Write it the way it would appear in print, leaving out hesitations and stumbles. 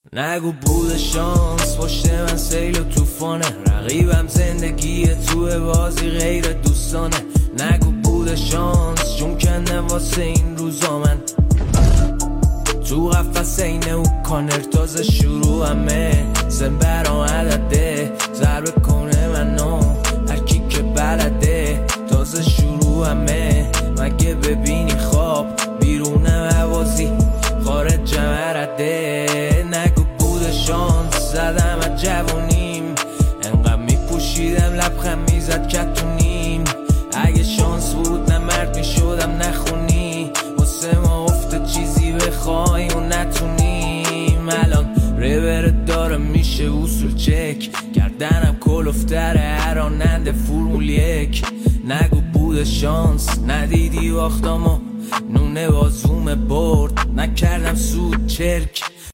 نگو بود شانس پشت من سیل و توفانه، رقیبم زندگی توی بازی غیر دوستانه. نگو بود شانس جون کنه واسه این روزا من تو قفص اینه و کانر تازه شروع همه زن برام عدده ضربه کنه منو هر کی که بلده تازه شروع همه مگه ببینی خواب بیرون موازی خارج مرده. نگو بود شانس زدم از جوانیم انقدر میپوشیدم لبخند میزد کتونیم. اگه شانس بود نمرد میشدم نخونی واسه ما افته چیزی بخوای و نتونیم. الان ریور داره میشه اصول چک گردنم کلوفتره هراننده فرمول 1. نگو بود شانس ندیدی واختامو نونه بازوم برد نکردم سود چرک